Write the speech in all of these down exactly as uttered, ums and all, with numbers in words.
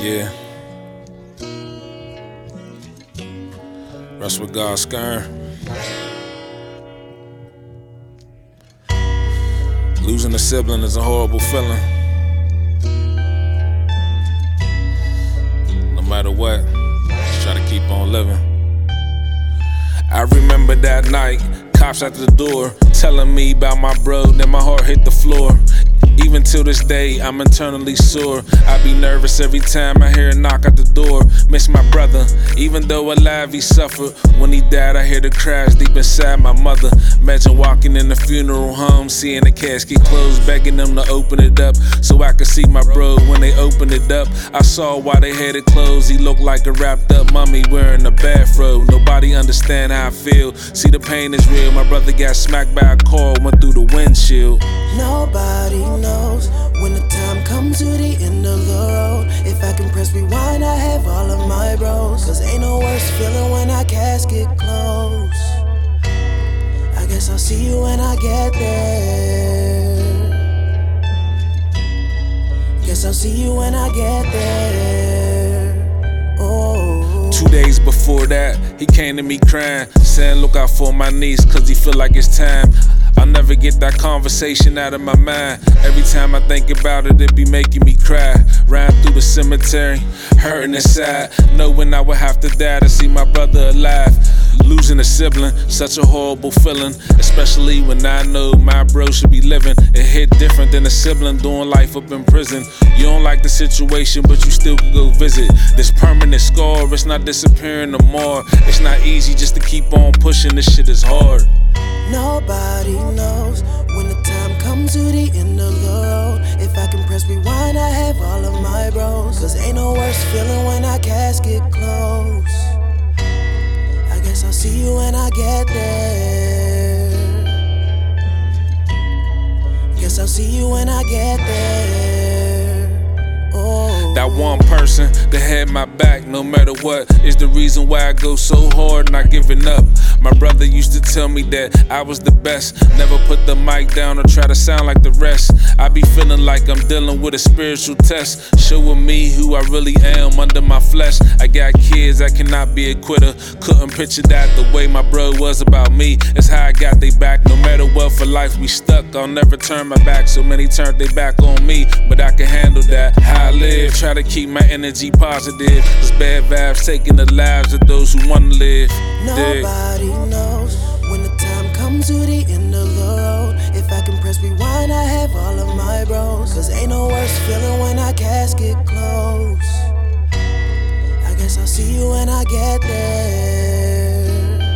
Yeah. Rest with God, Skern. Losing a sibling is a horrible feeling. No matter what, just try to keep on living. I remember that night, cops at the door, telling me about my bro, then my heart hit the floor. Even till this day, I'm internally sore. I be nervous every time I hear a knock at the door. Miss my brother, even though alive he suffered. When he died, I hear the cries deep inside my mother. Imagine walking in the funeral home, seeing the casket closed, begging them to open it up so I could see my bro. When they opened it up, I saw why they had it closed. He looked like a wrapped up mummy wearing a bathrobe. Nobody understand how I feel. See, the pain is real. My brother got smacked by a car, went through the windshield. Nobody knows when the time comes to the end of the road. If I can press rewind, I have all of my bros. Cause ain't no worse feeling when I casket close. I guess I'll see you when I get there. Guess I'll see you when I get there. Oh. Two days before that, he came to me crying, saying look out for my niece cause he feel like it's time. I'll never get that conversation out of my mind. Every time I think about it, it be making me cry. Riding through the cemetery, hurting inside, knowing I would have to die to see my brother alive. Losing a sibling, such a horrible feeling, especially when I know my bro should be living. It hit different than a sibling doing life up in prison. You don't like the situation, but you still can go visit. This permanent scar, it's not disappearing no more. It's not easy just to keep on pushing, this shit is hard. Nobody knows when the time comes to the end of the road. If I can press rewind, I have all of my bros. Cause ain't no worse feeling when I casket close. I guess I'll see you when I get there. Guess I'll see you when I get there. Oh. That one person that had my back no matter what is the reason why I go so hard, not giving up. My brother used to tell me that I was the best. Never put the mic down or try to sound like the rest. I be feeling like I'm dealing with a spiritual test, showing me who I really am under my flesh. I got kids, I cannot be a quitter. Couldn't picture that the way my bro was about me. It's how I got they back. No matter what, for life we stuck. I'll never turn my back. So many turned they back on me, but I can handle that. How I live, try to keep my energy positive. Cause bad vibes taking the lives of those who wanna live. Nobody knows when the time comes to the end of the road. If I can press rewind, I have all of my bros. Cause ain't no worse feeling when I casket close. I guess I'll see you when I get there.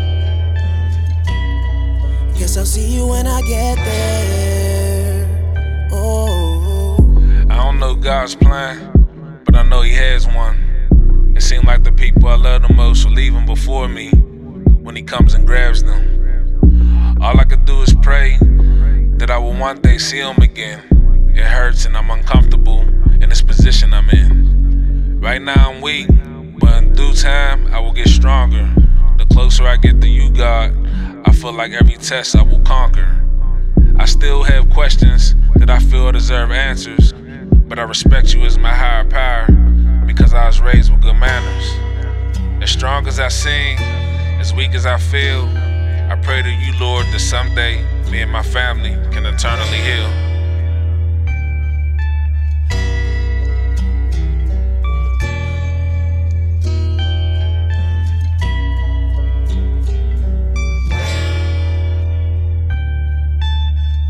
Guess I'll see you when I get there. Oh. I don't know God's plan, but I know He has one. It seems like the people I love the most will leave Him before me when He comes and grabs them. All I can do is pray that I will one day see Him again. It hurts and I'm uncomfortable in this position I'm in. Right now I'm weak, but in due time I will get stronger. The closer I get to you, God, I feel like every test I will conquer. I still have questions that I feel deserve answers, but I respect you as my higher power because I was raised with good manners. As strong as I sing, as weak as I feel, I pray to you, Lord, that someday me and my family can eternally heal.